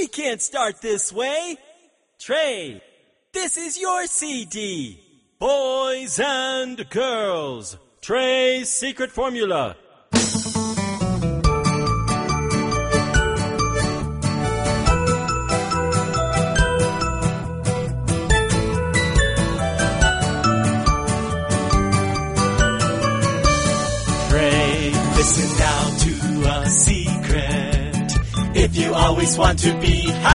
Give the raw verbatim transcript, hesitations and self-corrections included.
We can't start this way. Trey, this is your C D. Boys and girls, Trey's secret formula. Trey, listen now to a secret. If you always want to be